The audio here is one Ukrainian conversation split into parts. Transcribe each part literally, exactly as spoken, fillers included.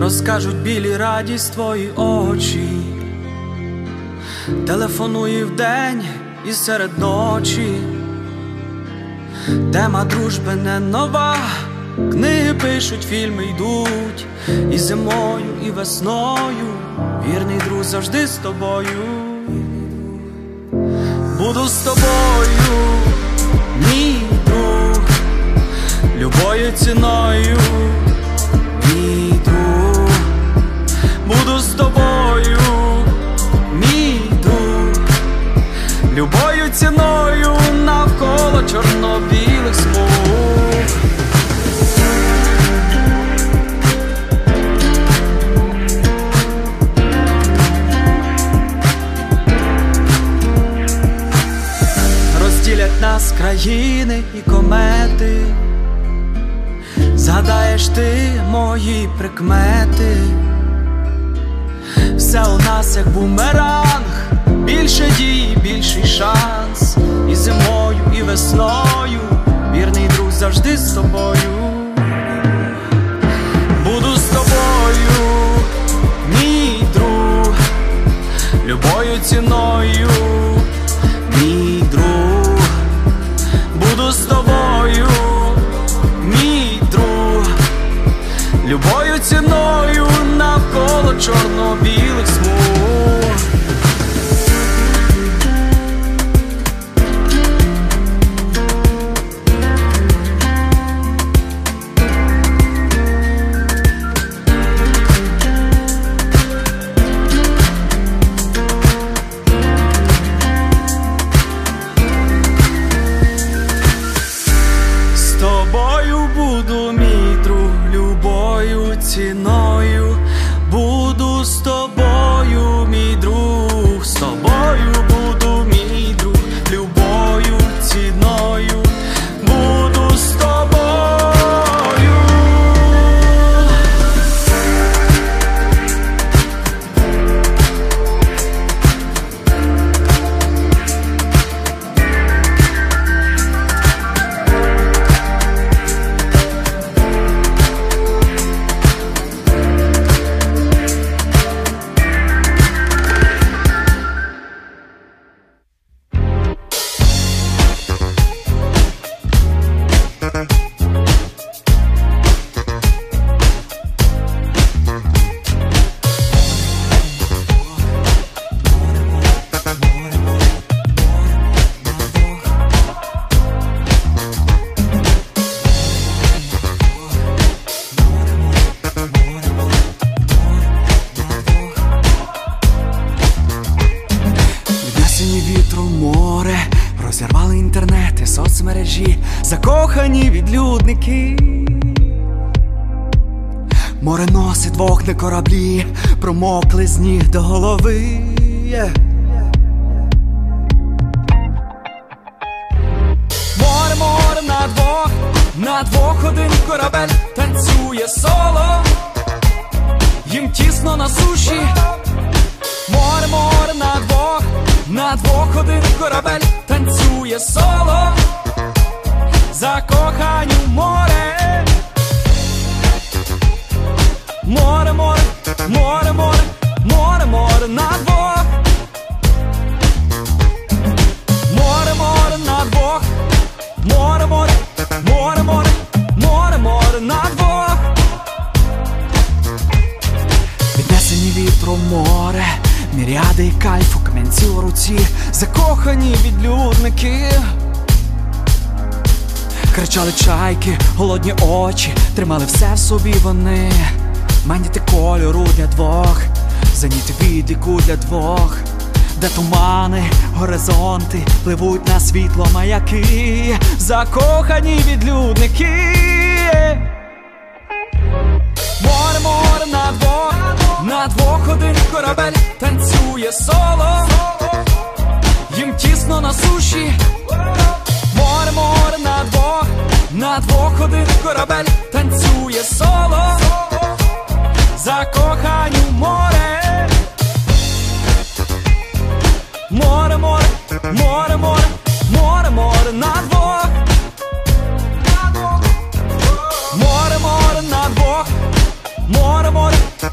розкажуть білі радість твої очі. Телефонує вдень і серед ночі. Тема дружби не нова, книги пишуть, фільми йдуть. І зимою, і весною вірний друг завжди з тобою. Буду з тобою, мій друг, любою ціною, мій друг. Буду з тобою, мій друг, любою ціною навколо чорно-білих смуг. Розділять нас країни і комети. Згадаєш ти мої прикмети. Все у нас як бумеранг, більше дій, більший шанс. І зимою, і весною вірний друг завжди з тобою. Буду з тобою, мій друг, любою ціною, мій друг. Буду з тобою, мій друг, любою ціною навколо чорно-білих смуг. З тобою буду, мій друг, любою ціною. Буду з тобою, мій друг, з тобою буду, мій друг, любою ціною. Буду з тобою. Море, розірвали інтернети, соцмережі, закохані відлюдники. Море носить вогне кораблі, промокли з ніг до голови. yeah. Море, море на двох, на двох один корабель танцює соло. Їм тісно на суші. Море, море на двох, на двох один корабель танцює соло. Закохані в море. Море, море, море, море, море, море на двох. Море, море на двох. Море, море, море, море, море, море на двох. Віднесені вітром море, міріади і кайфу, камінці у руці, закохані відлюдники. Кричали чайки, голодні очі, тримали все в собі вони. Маніти кольору для двох, зеніти відліку для двох. Де тумани, горизонти, пливуть на світло маяки, закохані відлюдники. Море, море на двох, на двох один корабель танцює соло. Їм тісно на суші. Море, море на двох, на двох один корабель танцює соло. Закохані в море. Море, море, море, море, море, море на двох. Море, море на двох. Море, море,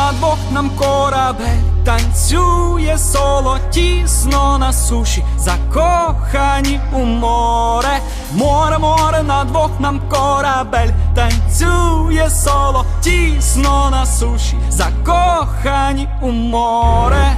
на двох нам корабель танцює соло, тісно на суші, закохані у море. Море, море, на двох нам корабель танцює соло, тісно на суші, закохані у море.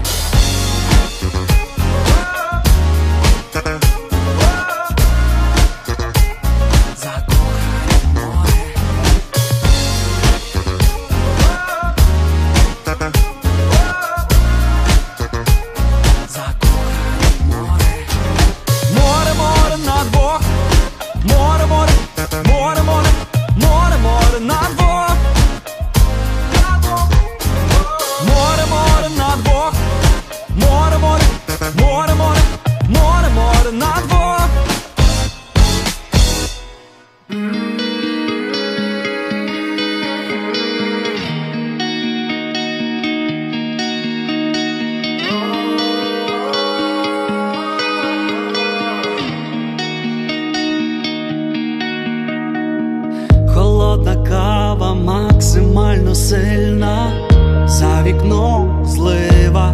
Холодна кава максимально сильна, за вікном злива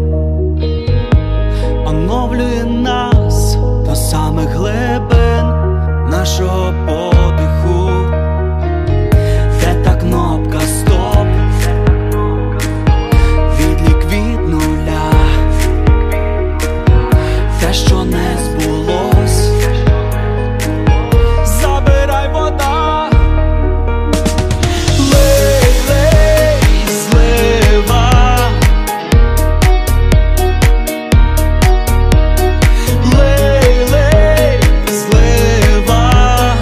оновлює нас до самих глибин нашого подиху. Де та кнопка стоп, відлік від нуля, те, що не збулось, забирай вода. Лей, лей, злива, лей, лей, злива.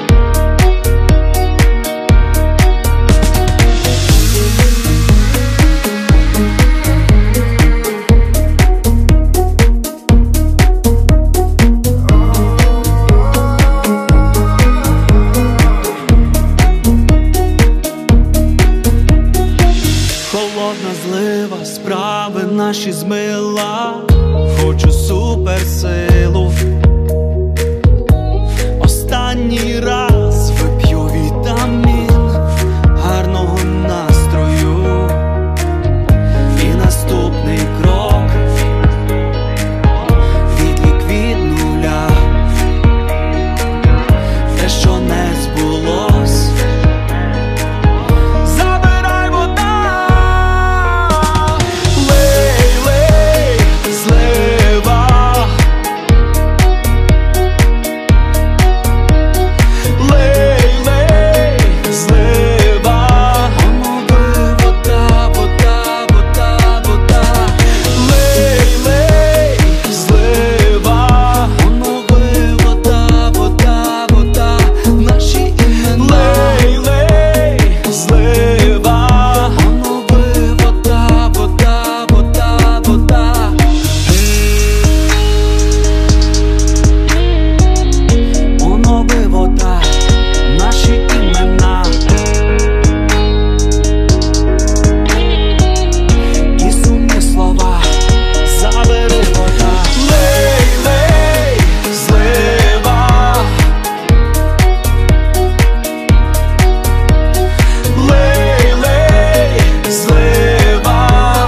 Холодна злива, справи наші змила. Хочу суперсилу. Останній раз вип'ю вітамін гарного настрою. І наступний крок, відлік від нуля, те, що не збулось, забирай вода. Лей, лей, злива, лей, лей, злива. Онови вода, вода, вода, вода. Лей, лей, злива. Онови вода, вода, вода. Наші імена. Лей, лей, злива. Онови вода, вода, вода, вода. Онови вода, наші імена. І сумні слова, забери вода. Лей, лей, злива. Лей, лей, злива.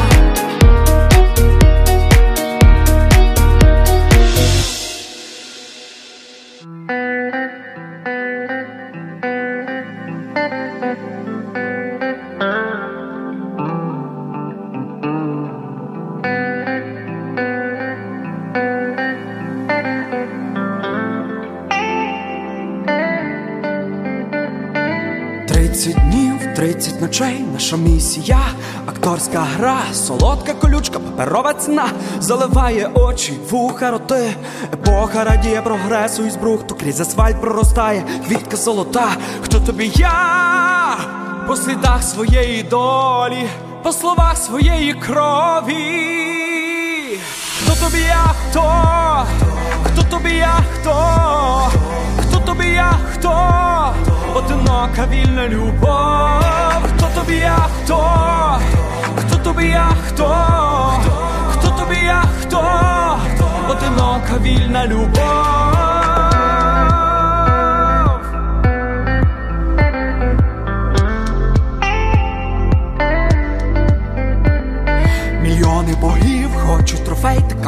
Тридцять днів, тридцять ночей, наша місія, акторська гра, солодка колючка, паперова ціна, заливає очі, вуха, роти. Епоха радіє прогресу із брухту, крізь асфальт проростає квітка золота. Хто тобі я? По слідах своєї долі, по словах своєї крові. Хто тобі я, хто? Хто тобі я, хто? Хто тобі я, хто? Одинока вільна любов. Хто тобі я, хто? Хто тобі я, хто? Хто тобі я, хто? Одинока вільна любов.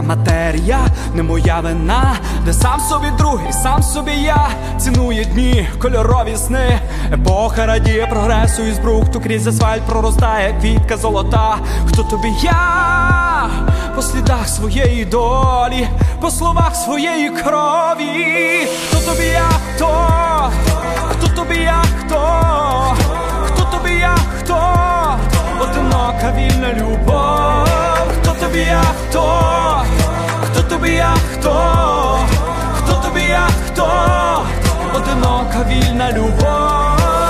матерія, не моя вина, де сам собі друг і сам собі я. Цінує дні, кольорові сни, епоха радіє прогресу із брухту, крізь асфальт проростає квітка золота. Хто тобі я? По слідах своєї долі, по словах своєї крові. Хто тобі я? Хто? Хто тобі я? Хто? Хто тобі я? Хто? Одинока вільна любов. Хто тобі я? Хто? Хто тобі я? Хто? Хто тобі я? Хто? Одинока вільна любов.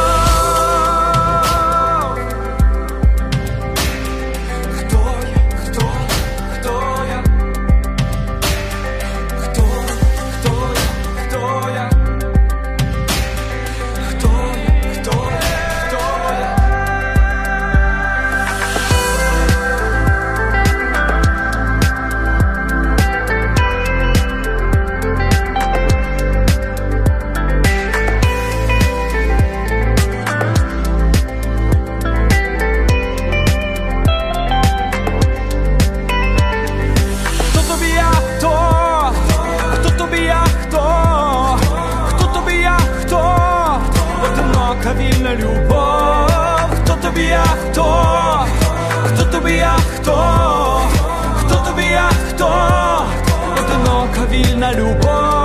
Вільна любов. Хто тобі я? Хто? Хто тобі я? Хто? Хто тобі я? Хто? Одинока вільна любов.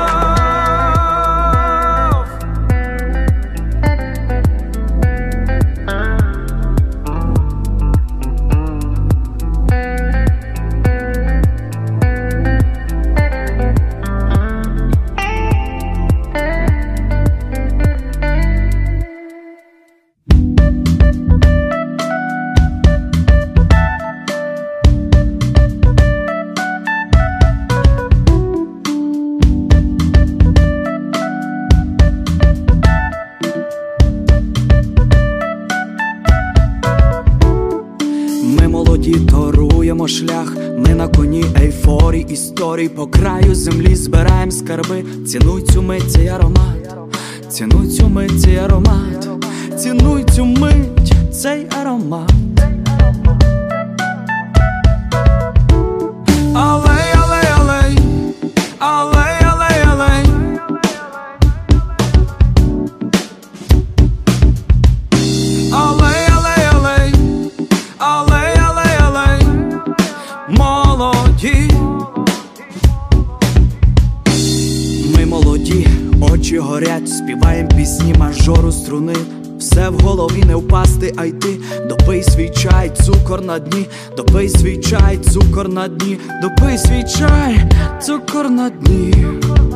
Торуємо шлях, ми на коні ейфорій історій, по краю землі збираєм скарби. Цінуй цю мить, цей аромат, цінуй цю мить, цей аромат, цінуй цю мить, цей аромат. Алей, алей, алей, алей, алей, алей. Алей, алей, алей, алей. Молоді, ми молоді, очі горять, співаєм пісні мажору струни. Все в голові не впасти, а йти. Допий свій чай, цукор на дні. Допий свій чай, цукор на дні. Допий свій чай, цукор на дні.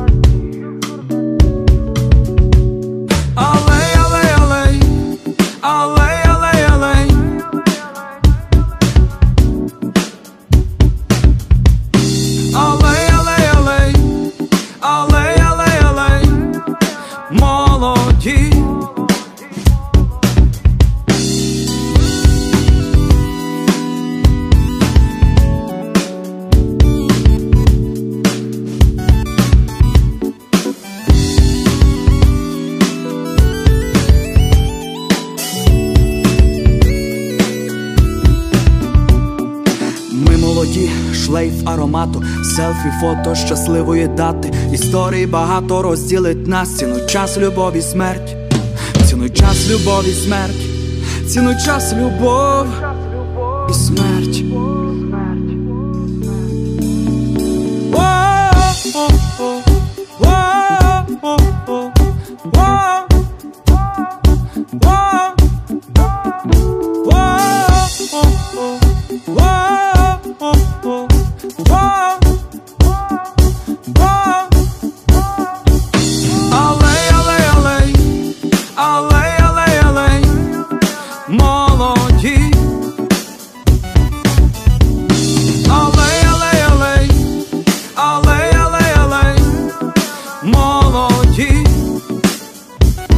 Алей, алей, алей, алей, алей, алей. Алей, алей, алей, алей, алей, алей. Молоді. Молоді, шлейф аромату, селфі, фото щасливої дати. Історії багато розділить нас. Цінуй час, любов і смерть. Цінуй час, любов і смерть. Цінуй час, любов і смерть. Молоді.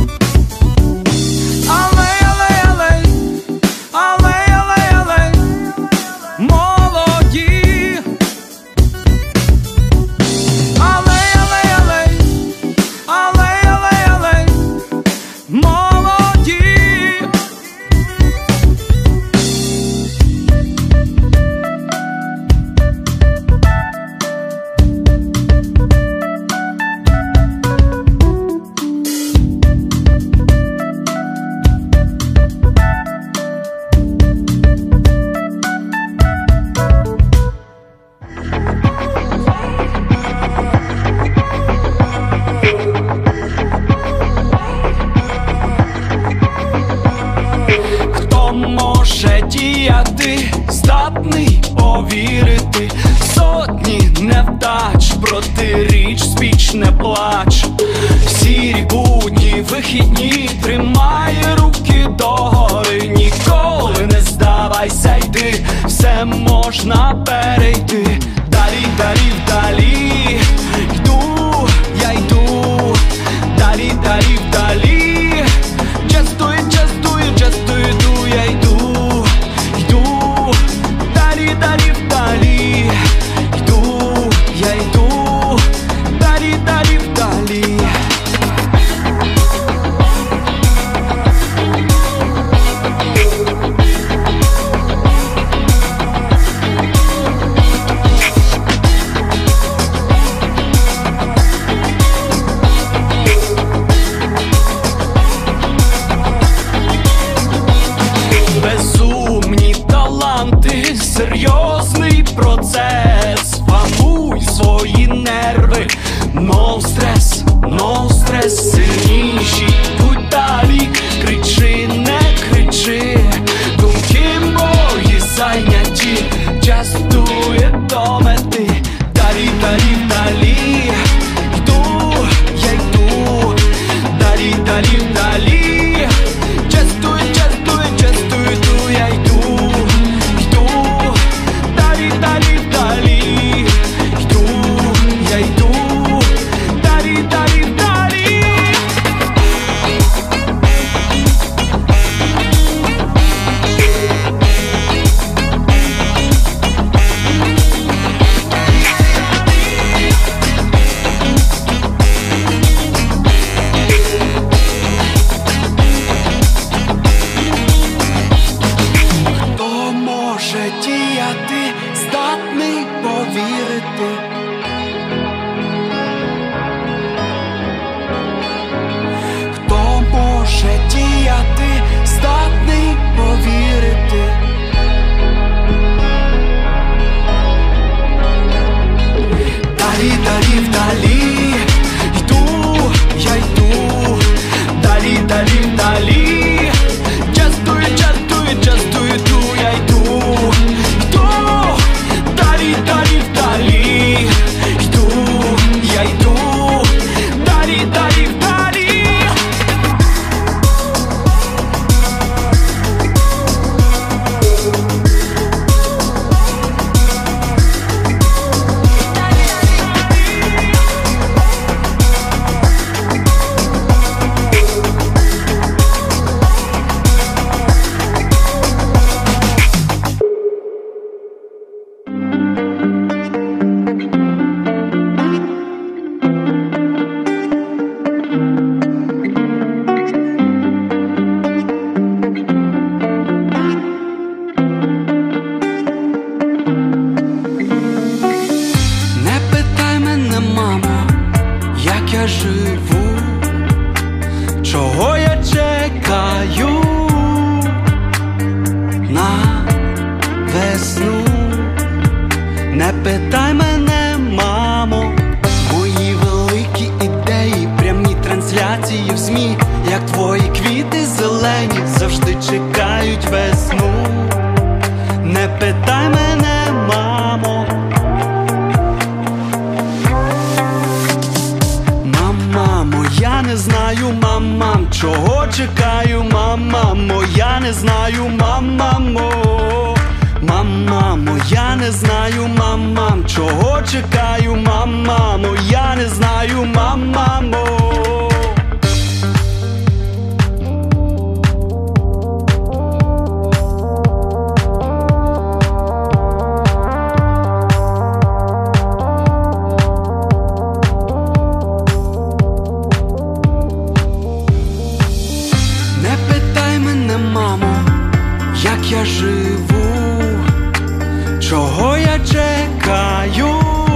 діяти, здатний повірити. Сотні невдач, протиріч, спіч, не плач. Сірі будні, вихідні, тримай руки догори. Ніколи не здавайся, йди, все можна перейти. Далі, далі, вдалі, йду, я йду. Далі, далі, вдалі, частую, частую, частую, йду, я йду, йду. Далі, далі, вдалі, йду, я йду. Далі, далі, вдалі. Безумні таланти, серйозний процес. Пануй свої нерви, no стрес, no стрес. Сильніші, будь далі, кричи, не кричи. Думки мої зайняті, частує до мети. Далі, далі, далі, йду, я йду. Далі, далі, далі, частує, частує, частує, йду, я йду, йду. Далі, далі, далі, йду, я йду. Далі, далі, далі. Хто може діяти, здатний повірити. Хто може діяти, здатний повірити. Далі, далі, вдалі, йду, я йду. Далі, далі, вдалі, частую, частую, частую, йду, я йду, йду. Далі, далі, вдалі, йду, я йду. Далі, далі, вдалі. Не питай мене, мамо, як я живу, чого я чекаю на весну. Не питай мене, мамо, мої великі ідеї, прямі трансляції в ЗМІ, як твої квіти зелені завжди чекають весну. Не питай мене, мамо. Мамо, я не знаю, мамам, чого чекаю, мамамо, я не знаю, мамамо. Мамо, я не знаю, мамам, чого чекаю, мамамо, я не знаю, мамамо. Не питай мене, мамо, як я живу, чого я чекаю.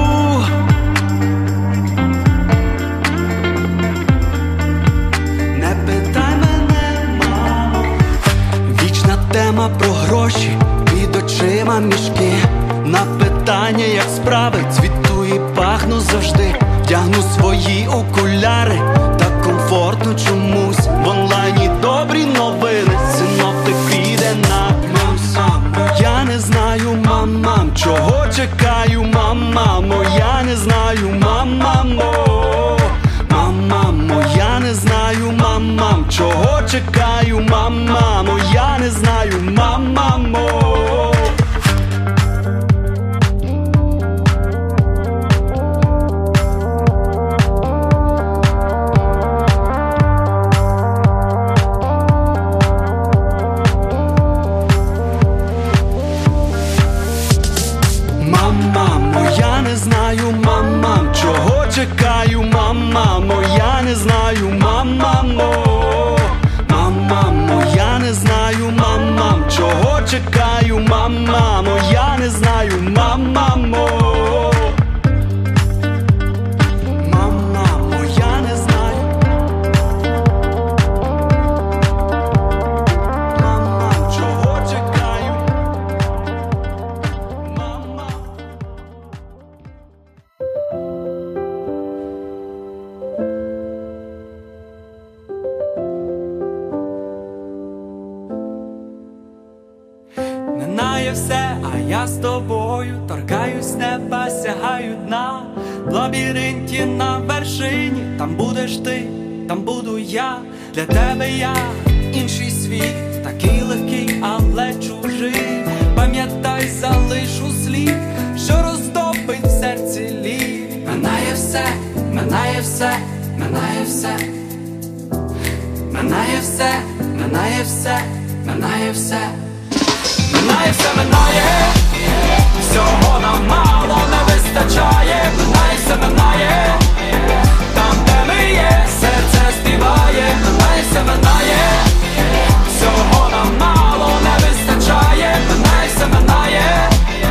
Не питай мене, мамо. Вічна тема про гроші, під очима мішки. На питання, як справи, цвіту і пахну завжди. Вдягну свої окуляри, так комфортно чомусь. В онлайні добрі новини, синоптик піде на плюс. чого чекаю, мама, моя не знаю, мама, мо. Мама, моя не знаю, мама, чого чекаю, мама, моя не знаю, мама, мо. Мама, моя не знаю, мама, чого чекаю, мама, моя не знаю, мама, мо. Мама, моя не знаю, мама, чого чекаю, мама. Минає все, а я з тобою торкаюсь неба, сягаю дна. В лабіринті на вершині, там будеш ти, там буду я. Для тебе я інший світ, такий легкий, але чужий. Пам'ятай, залишу слід, що роздопить в серці лід. Минає все, минає все, минає все, минає все, минає все, минає все. Минає все, минає, всього нам мало не вистачає. Минає все, минає, там де ми є, серце співає. Минає все, минає, всього нам мало не вистачає. Минає все, минає.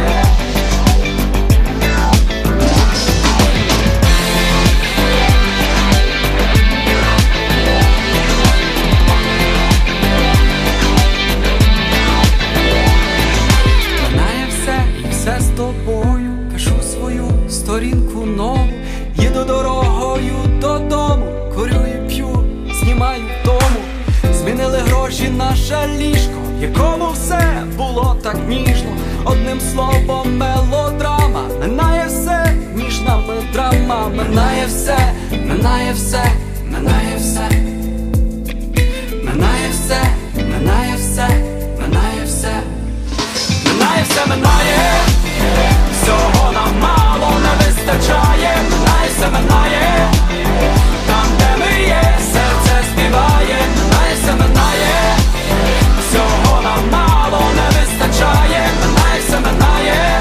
Все з тобою, пишу свою сторінку нову. Їду дорогою додому, курю і п'ю, знімаю втому. Змінили гроші наше ліжко, в якому все було так ніжно. Одним словом мелодрама. Минає все, ніжна драма. Минає все, минає все, минає все, минає все, минає все, минає все. Минає все, минає, всього нам мало не вистачає. Минає все, минає, там де ми є, серце співає. Минає все, минає, всього нам мало не вистачає. Минає все, минає.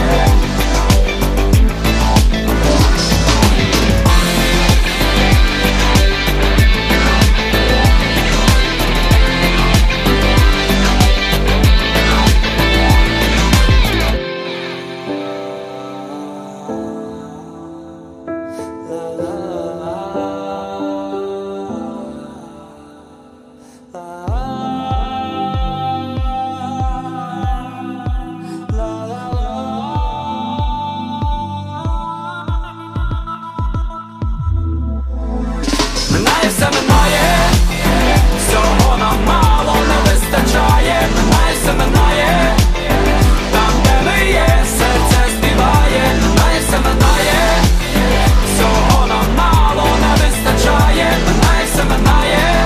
Минає все, минає, всього нам мало не вистачає. Минає все, минає, там де ми є, серце співає. Минає все, минає, всього нам мало не вистачає. Минає все, минає.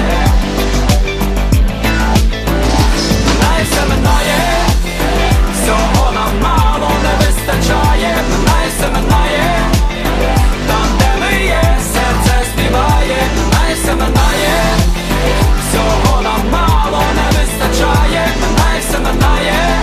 Минає все, минає, всього нам мало не вистачає. Минає все, минає, там де ми є, серце співає. Минає все, минає, всього нам мало не вистачає. Минає все, минає.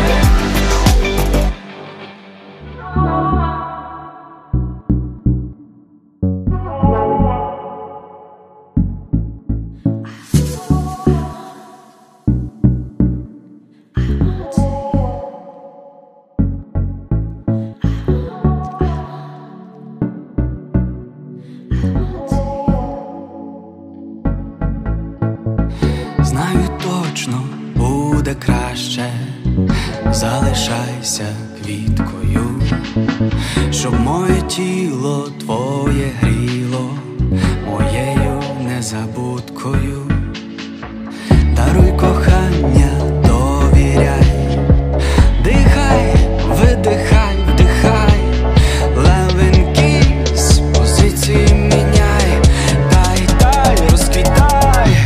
Знаю точно, буде краще. Залишайся квіткою, щоб моє тіло твоє гріло моєю незабудкою. Даруй кохання, довіряй, дихай, видихай, вдихай, левенький з позиції міняй, дай, дай, розквітай.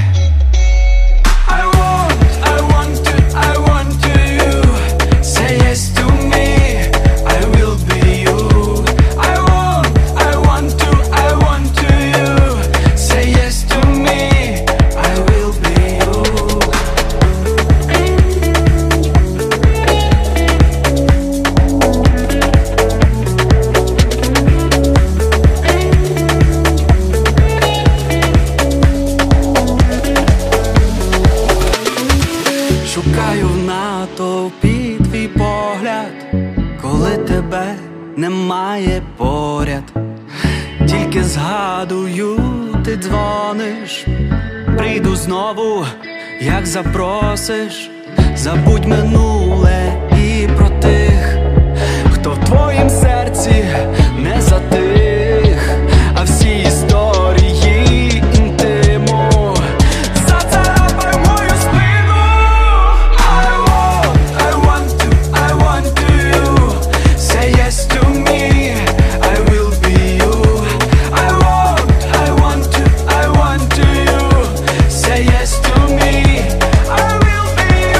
Шукаю в натовпі твій погляд, коли тебе немає поряд. Тільки згадую, ти дзвониш, прийду знову, як запросиш. Забудь минуле і про тих, хто в твоїм серці не затих, а всі історії інтиму зацарапай мою спину. I want, I want to, I want to you. Say yes to me, I will be you. I want, I want to, I want to you. Say yes to me, I will be you.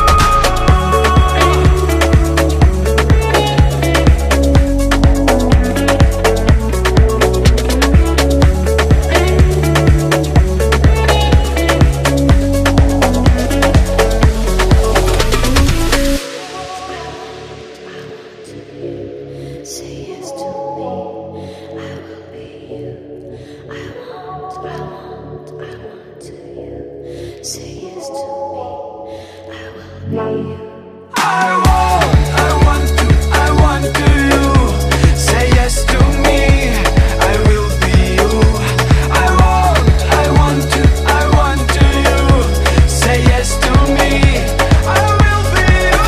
Say yes to me, I will be you. I want, I want, I want to you. Say yes to me, I will be you. I want, I want to, I want to you. Say yes to me, I will be you. I want, I want to, I want to you. Say yes to me, I will be you.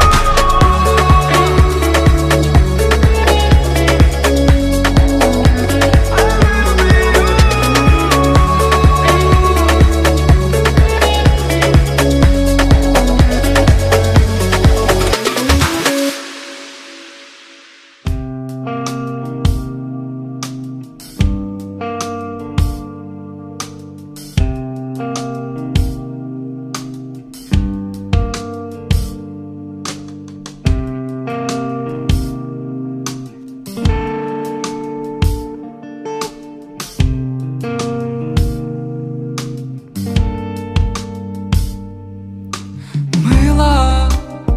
Мила,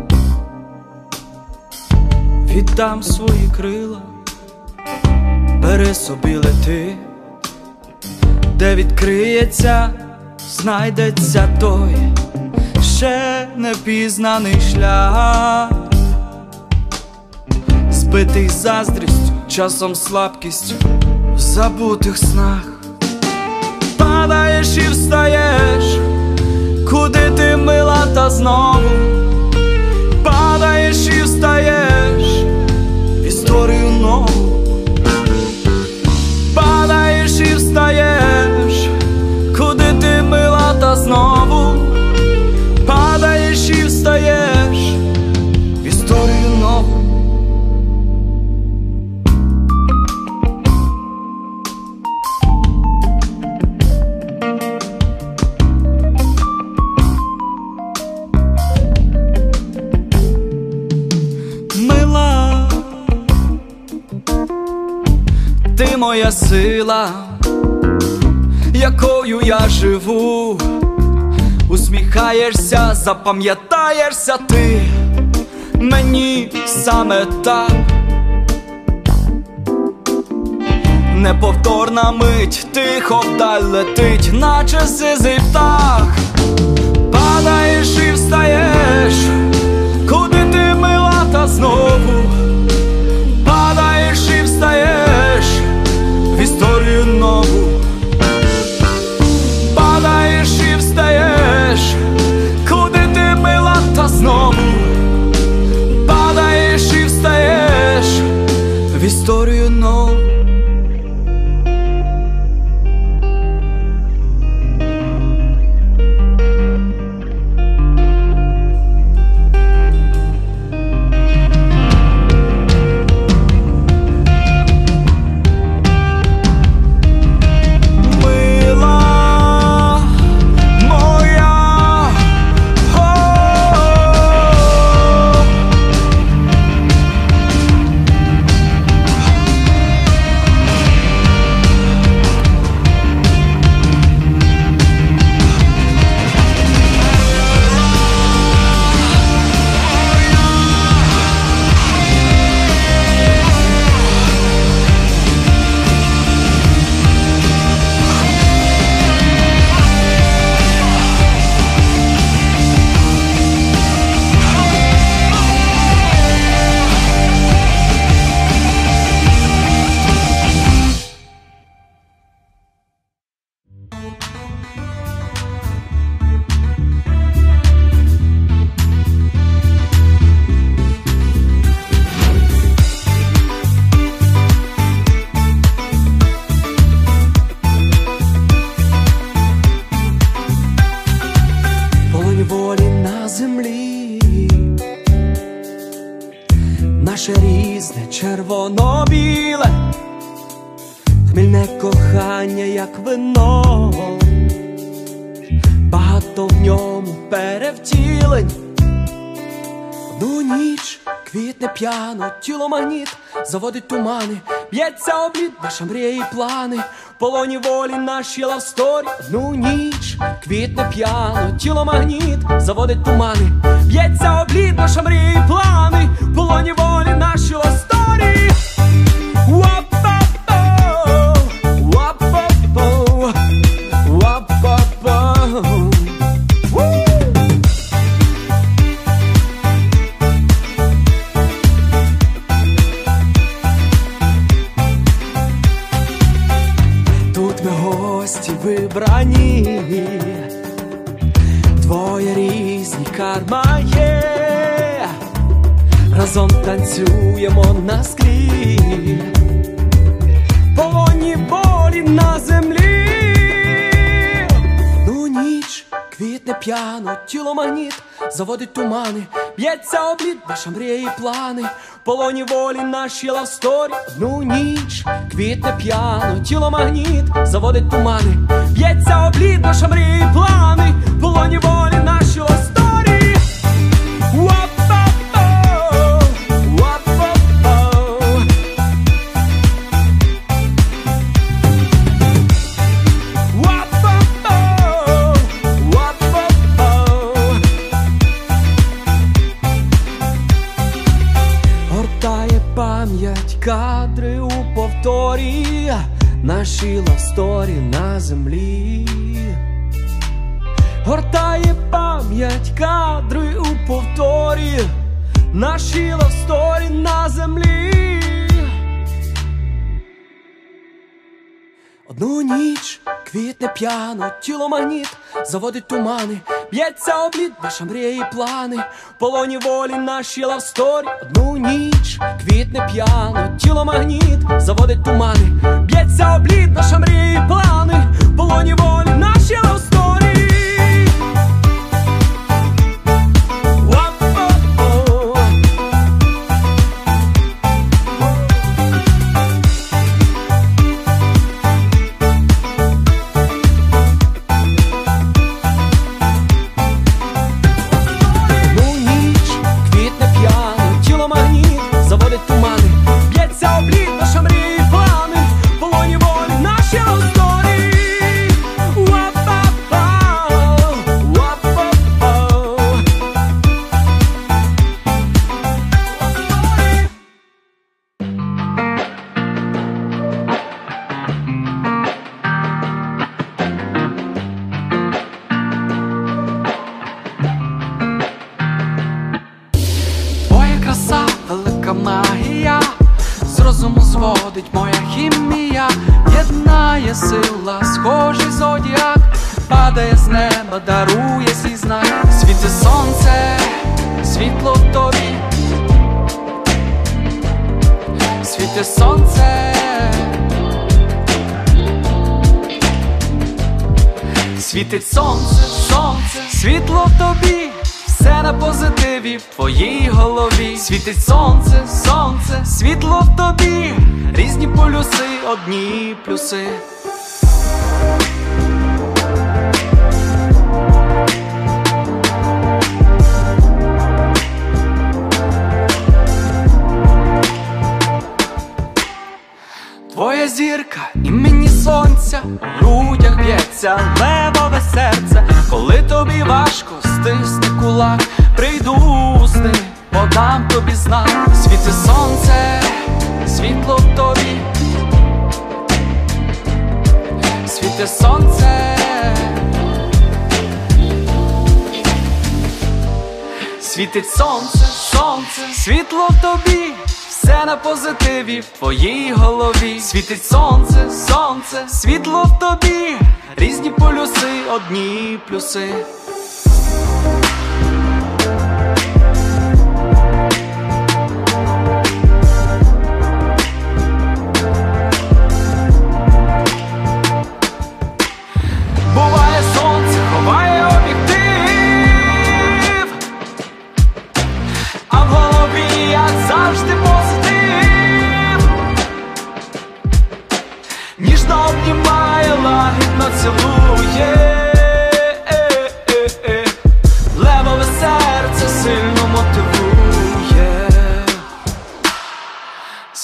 віддам свої крила, бери собі лети, де відкриється, знайдеться той ще непізнаний шлях, збитий заздрістю, часом слабкістю, в забутих снах. Падаєш і встаєш, куди ти, мила, та знову падаєш і встаєш в історію нову. Падаєш і встаєш, куди ти, мила, та знову падаєш і встаєш в історію нову. Мила, ти моя сила, якою я живу. Усміхаєшся, запам'ятаєшся ти мені саме так. Неповторна мить, тихо вдаль летить, наче сизий птах. Падаєш і встаєш, куди ти, мила, та знову падаєш і встаєш в історію нову. Падаєш і встаєш, куди ти, мила, та знову падаєш і встаєш в історію нову. волі на землі, наше різне червоно-біле, хмільне кохання, як вино, багато в ньому перевтілень. Одну ніч квітне п'яно, тіло магніт, заводить тумани, б'ється облід, наша мрія і плани, в полоні волі наші лавсторі. Одну ніч квітне п'яно, тіло магніт, заводить тумани, б'ється облід, наша мрія і плани, в полоні волі наші лавсторі. Вибрані, двоє різні карма є, разом танцюємо наскрізь, в полоні волі на землі. Ну ніч квітне п'яно, тіло магніт, заводить тумани, б'ється облід, наша мрія і плани, в полоні волі наші лавсторі. Одну ніч квітне п'яно, тіло магніт, заводить тумани, б'ється облід, наша мрія і плани, в полоні волі наші лавсторі. Пам'ять кадри у повторі, наші лавсторі на землі. Гортає пам'ять кадри у повторі, наші лавсторі на землі. Одну ніч квітне п'яно, тіло магніт, заводить тумани, б'ється облід, наша мрія і плани, в полоні волі наші лавсторі. Одну ніч квітне п'яно, тіло магніт, заводить тумани, б'ється облід, наша мрія і плани, в полоні волі наші лавсторі. Магія з розуму зводить моя хімія, єднає сила, схожий зодіак, падає з неба, дарує свій знак. Світить сонце, світло в тобі, світить сонце, світить сонце, сонце, світло в тобі. Все на позитиві в твоїй голові. Світить сонце, сонце, світло в тобі. Різні полюси, одні плюси. Твоя зірка імені сонця, в грудях б'ється левове серце. Коли тобі важко, стисни кулак, прийду з ним, подам тобі знак. Світить сонце, світло в тобі, світить сонце, світить сонце, сонце, світло в тобі. Все на позитиві в твоїй голові. Світить сонце, сонце, світло в тобі. Різні полюси, одні плюси. Буває сонце, ховає об'єктив,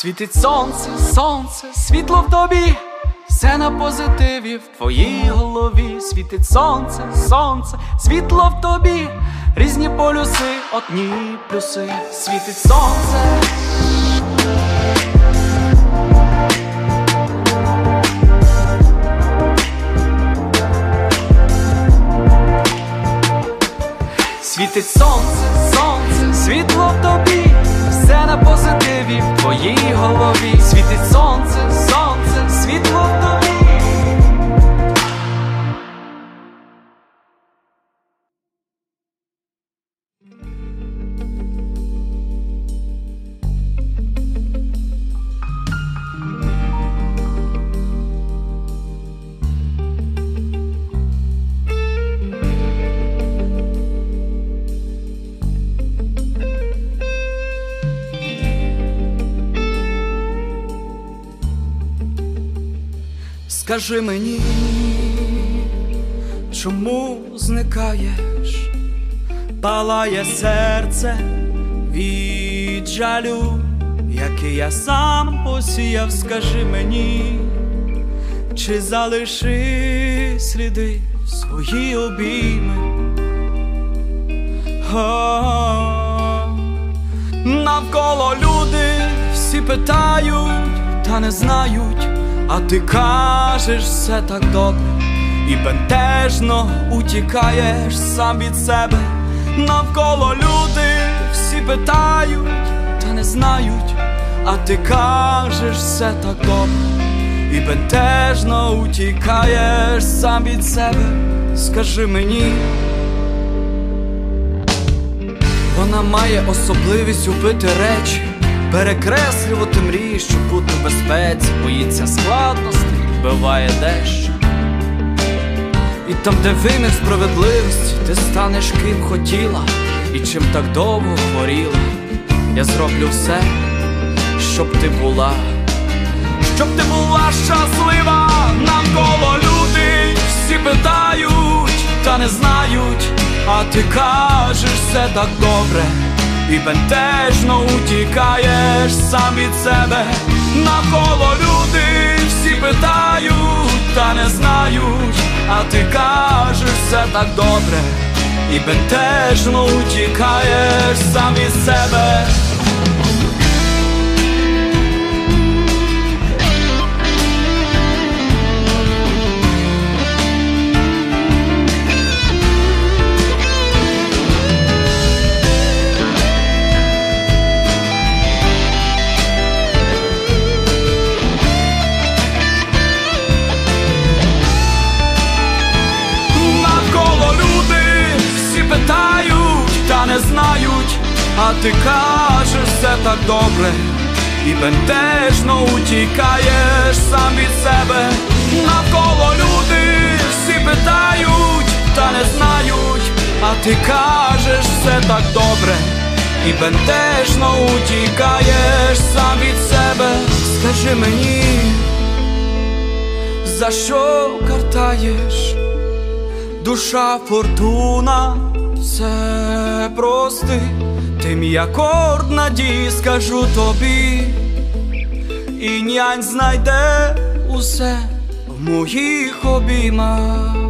Світить сонце, сонце, світло в тобі, все на позитиві в твоїй голові. Світить сонце, сонце, світло в тобі, різні полюси, одні плюси. Світить сонце. Світить сонце, сонце, світло в тобі, все на позитиві в твоїй голові. Світить сонце, сонце, світло в тобі. Скажи мені, чому зникаєш? Палає серце від жалю, який я сам посіяв. Скажи мені, чи залиши сліди свої обійми? А-а-а. Навколо люди всі питають, та не знають, а ти кажеш все так добре, і бентежно утікаєш сам від себе. Навколо люди всі питають, та не знають, а ти кажеш все так добре, і бентежно утікаєш сам від себе. Скажи мені, вона має особливість убити речі, перекреслювати мрії, щоб бути в безпеці. Боїться складностей, вбиває дещо. І там, де вимір справедливості, ти станеш ким хотіла і чим так довго хворіла. Я зроблю все, щоб ти була, щоб ти була щаслива. Навколо люди всі питають, та не знають, а ти кажеш все так добре, і бентежно утікаєш сам від себе. Навколо люди всі питають, та не знають, а ти кажеш все так добре, і бентежно утікаєш сам від себе. Не знають, а ти кажеш все так добре, і бентежно утікаєш сам від себе. Навколо люди всі питають, та не знають, а ти кажеш все так добре, і бентежно утікаєш сам від себе. Скажи мені, за що картаєш? Душа фортуна, все прости, ти мій акорд надії, скажу тобі, і нянь знайде усе в моїх обіймах.